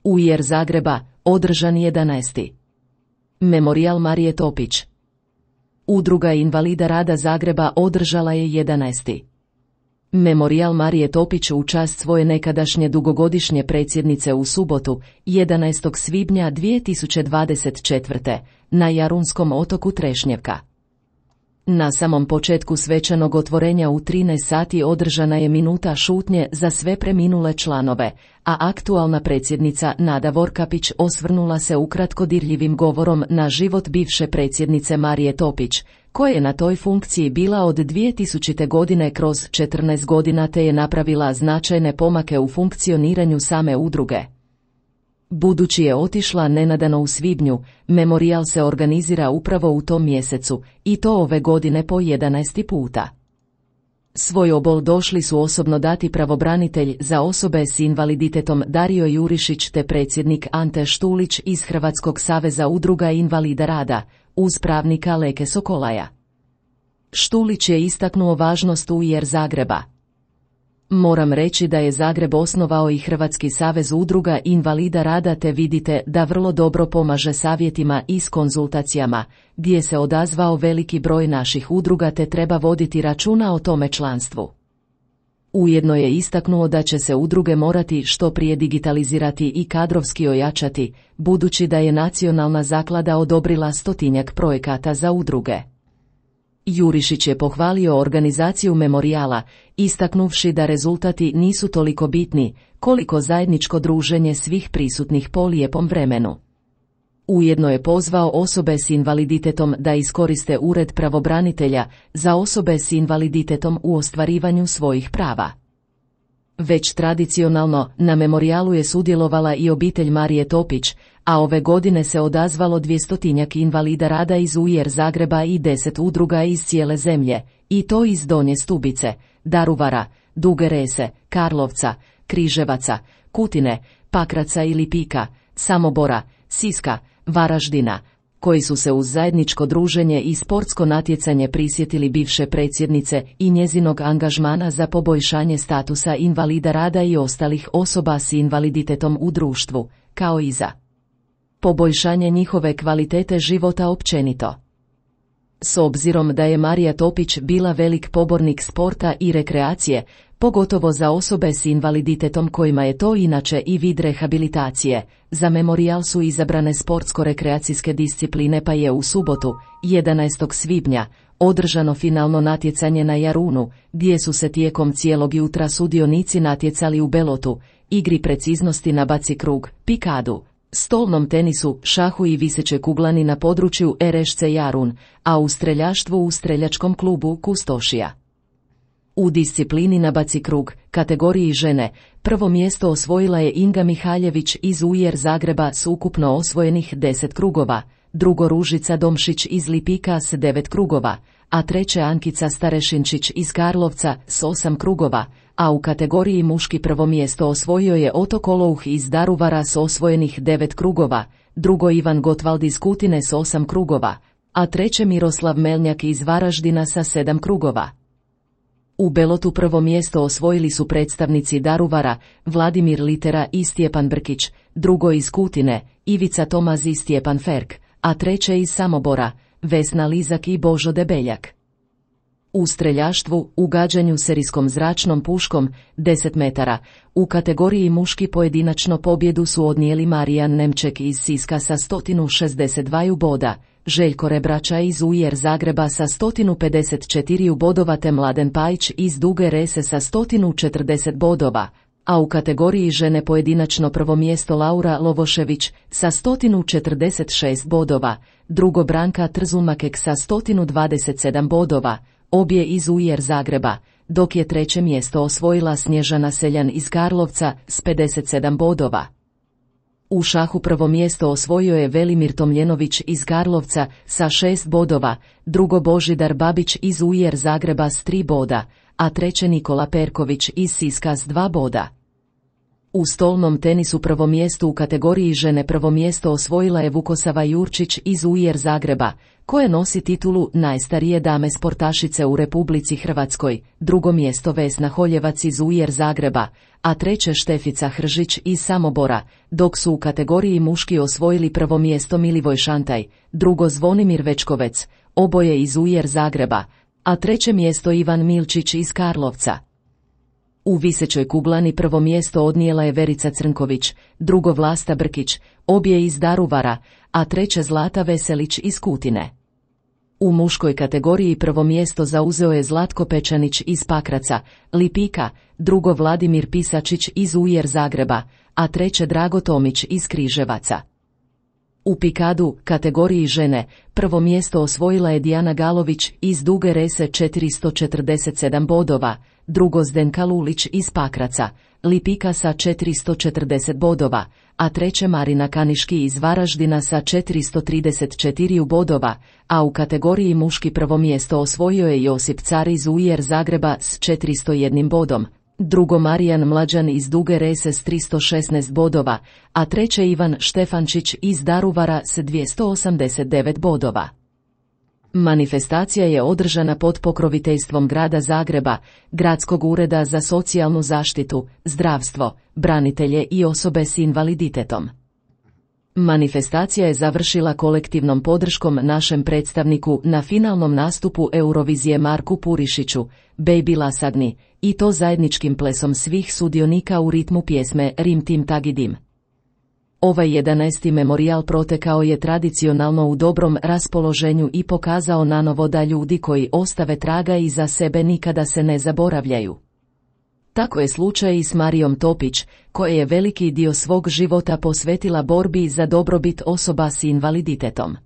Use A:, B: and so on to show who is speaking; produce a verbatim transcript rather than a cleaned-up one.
A: U er Zagreba, održan jedanaesti. Memorijal Marije Topić. Udruga invalida rada Zagreba održala je jedanaesti. Memorijal Marije Topić u čast svoje nekadašnje dugogodišnje predsjednice u subotu, jedanaestog svibnja dvije tisuće dvadeset četvrte. na Jarunskom otoku Trešnjevka. Na samom početku svečanog otvorenja u trinaest sati održana je minuta šutnje za sve preminule članove, a aktualna predsjednica Nada Vorkapić osvrnula se ukratko dirljivim govorom na život bivše predsjednice Marije Topić, koja je na toj funkciji bila od dvije tisućite. godine kroz četrnaest godina te je napravila značajne pomake u funkcioniranju same udruge. Budući je otišla nenadano u svibnju, memorijal se organizira upravo u tom mjesecu, i to ove godine po jedanaesti puta. Svoj obol došli su osobno dati pravobranitelj za osobe s invaliditetom Dario Jurišić te predsjednik Ante Štulić iz Hrvatskog saveza udruga invalida rada, uz pravnika Leke Sokolaja. Štulić je istaknuo važnost U I R Zagreba. Moram reći da je Zagreb osnovao i Hrvatski savez udruga invalida rada te vidite da vrlo dobro pomaže savjetima i s konzultacijama, gdje se odazvao veliki broj naših udruga te treba voditi računa o tome članstvu. Ujedno je istaknuo da će se udruge morati što prije digitalizirati i kadrovski ojačati, budući da je Nacionalna zaklada odobrila stotinjak projekata za udruge. Jurišić je pohvalio organizaciju memorijala, istaknuvši da rezultati nisu toliko bitni, koliko zajedničko druženje svih prisutnih po lijepom vremenu. Ujedno je pozvao osobe s invaliditetom da iskoriste Ured pravobranitelja za osobe s invaliditetom u ostvarivanju svojih prava. Već tradicionalno na memorijalu je sudjelovala i obitelj Marije Topić, a ove godine se odazvalo dvjestotinjak invalida rada iz U I R Zagreba i deset udruga iz cijele zemlje, i to iz Donje Stubice, Daruvara, Duge Rese, Karlovca, Križevaca, Kutine, Pakraca i Lipika, Samobora, Siska, Varaždina, koji su se uz zajedničko druženje i sportsko natjecanje prisjetili bivše predsjednice i njezinog angažmana za poboljšanje statusa invalida rada i ostalih osoba s invaliditetom u društvu, kao i za poboljšanje njihove kvalitete života općenito. S obzirom da je Marija Topić bila velik pobornik sporta i rekreacije, pogotovo za osobe s invaliditetom kojima je to inače i vid rehabilitacije, za memorijal su izabrane sportsko-rekreacijske discipline pa je u subotu, jedanaestog svibnja, održano finalno natjecanje na Jarunu, gdje su se tijekom cijelog jutra sudionici natjecali u belotu, igri preciznosti na bacikrug, pikadu, stolnom tenisu, šahu i visećoj kuglani na području er eš ce Jarun, a u streljaštvu u streljačkom klubu Kustošija. U disciplini na bacikrug, kategoriji žene, prvo mjesto osvojila je Inga Mihaljević iz U I R Zagreba s ukupno osvojenih deset krugova, drugo Ružica Domšić iz Lipika s devet krugova, a treće Ankica Starešinčić iz Karlovca s osam krugova, a u kategoriji muški prvo mjesto osvojio je Oto Kolouh iz Daruvara s osvojenih devet krugova, drugo Ivan Gotwald iz Kutine s osam krugova, a treće Miroslav Melnjak iz Varaždina sa sedam krugova. U belotu prvo mjesto osvojili su predstavnici Daruvara, Vladimir Litera i Stjepan Brkić, drugo iz Kutine, Ivica Tomaz i Stjepan Ferk, a treće iz Samobora, Vesna Lizak i Božo Debeljak. U streljaštvu, u gađanju serijskom zračnom puškom, deset metara, u kategoriji muški pojedinačno pobjedu su odnijeli Marijan Nemček iz Siska sa sto šezdeset dva boda, Željko Rebrača iz U I R Zagreba sa sto pedeset četiri bodova te Mladen Pajić iz Duge Rese sa sto četrdeset bodova, a u kategoriji žene pojedinačno prvo mjesto Laura Lovošević sa sto četrdeset šest bodova, drugo Branka Trzumakek sa sto dvadeset sedam bodova, obje iz U I R Zagreba, dok je treće mjesto osvojila Snježana Seljan iz Karlovca s pedeset sedam bodova. U šahu prvo mjesto osvojio je Velimir Tomljenović iz Karlovca sa šest bodova, drugo Božidar Babić iz U I R Zagreba s tri boda, a treće Nikola Perković iz Siska s dva boda. U stolnom tenisu prvo mjesto u kategoriji žene prvo mjesto osvojila je Vukosava Jurčić iz U I R Zagreba, koja nosi titulu najstarije dame sportašice u Republici Hrvatskoj, drugo mjesto Vesna Holjevac iz U I R Zagreba, a treće Štefica Hržić iz Samobora, dok su u kategoriji muški osvojili prvo mjesto Milivoj Šantaj, drugo Zvonimir Večkovec, oboje iz U I R Zagreba, a treće mjesto Ivan Milčić iz Karlovca. U visećoj kuglani prvo mjesto odnijela je Verica Crnković, drugo Vlasta Brkić, obje iz Daruvara, a treće Zlata Veselić iz Kutine. U muškoj kategoriji prvo mjesto zauzeo je Zlatko Pečanić iz Pakraca, Lipika, drugo Vladimir Pisačić iz U I R Zagreba, a treće Drago Tomić iz Križevaca. U pikadu, kategoriji žene, prvo mjesto osvojila je Dijana Galović iz Duge Rese četiristo četrdeset sedam bodova, drugo Zdenka Lulić iz Pakraca, Lipika sa četiristo četrdeset bodova, a treće Marina Kaniški iz Varaždina sa četiristo trideset četiri bodova, a u kategoriji muški prvo mjesto osvojio je Josip Car iz U I R Zagreba s četiristo jedan bodom, drugo Marijan Mlađan iz Duge Rese s tristo šesnaest bodova, a treće Ivan Štefančić iz Daruvara s dvjesto osamdeset devet bodova. Manifestacija je održana pod pokroviteljstvom Grada Zagreba, Gradskog ureda za socijalnu zaštitu, zdravstvo, branitelje i osobe s invaliditetom. Manifestacija je završila kolektivnom podrškom našem predstavniku na finalnom nastupu Eurovizije Marku Purišiću, Baby Lasagni, i to zajedničkim plesom svih sudionika u ritmu pjesme Rim Tim Tagidim. Ovaj jedanaesti memorijal protekao je tradicionalno u dobrom raspoloženju i pokazao nanovo da ljudi koji ostave traga iza sebe nikada se ne zaboravljaju. Tako je slučaj i s Marijom Topić, koja je veliki dio svog života posvetila borbi za dobrobit osoba s invaliditetom.